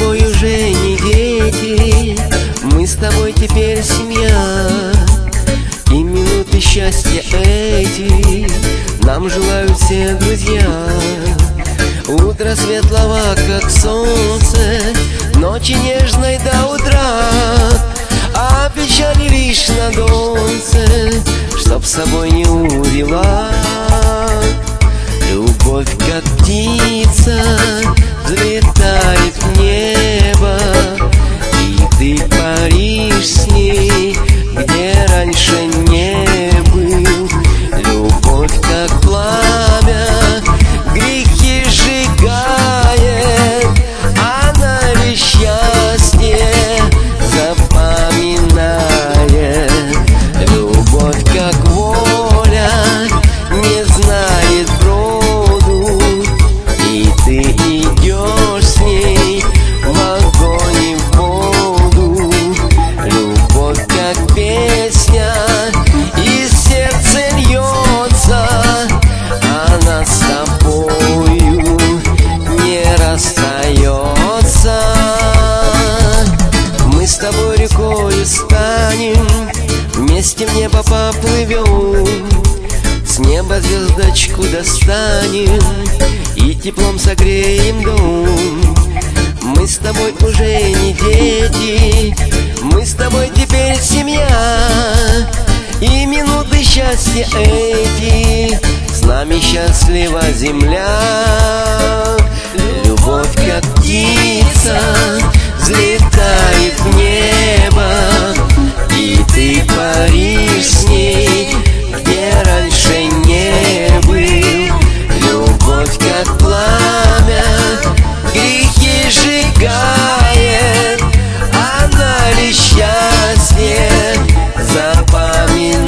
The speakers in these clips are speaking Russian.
тобой уже не дети, мы с тобой теперь семья. И минуты счастья эти нам желают все друзья. Утро светлого, как солнце, ночи нежной до утра, а печали лишь на донце, чтоб с собой не увела. Любовь, как птица, взлетает в небо, и ты паришь с ней, где раньше не был. Любовь, как пламя, грехи сжигает, она лишь счастье запоминает. Любовь, как воля, не знает броду, и ты идешь с ней в огонь и в воду. Любовь, как песня, из сердца льется, она с тобою не расстается. Мы с тобой рекою станем, вместе в небо поплывем, с неба звездочку достанем и теплом согреем дом. Мы с тобой уже не дети, мы с тобой теперь семья. И минуты счастья эти с нами счастлива земля. Любовь, как птица, взлетает в небо, и ты паришь с ней, где раньше не был. Любовь, как пламя, грехи сжигает, она лишь счастье запоминает.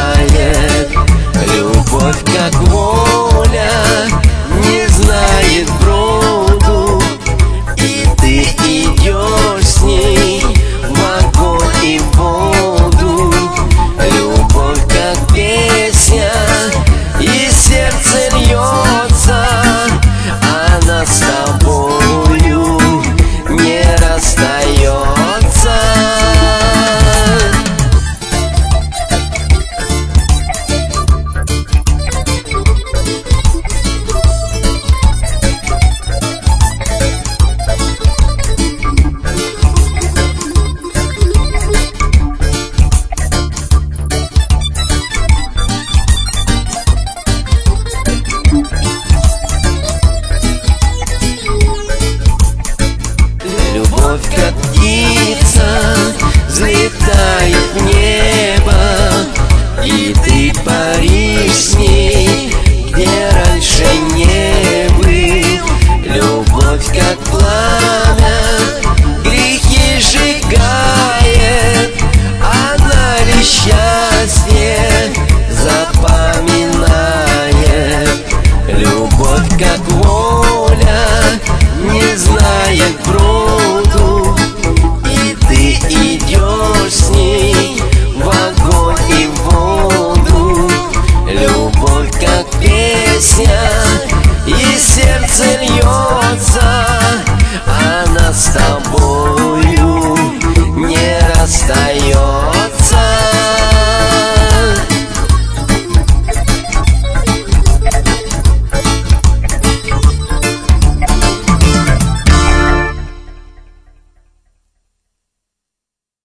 Любовь, как воля, не знает броду, и ты идешь с ней в огонь и в воду. Любовь, как песня, из сердца льется, она с тобою не расстается. Любовь, как птица,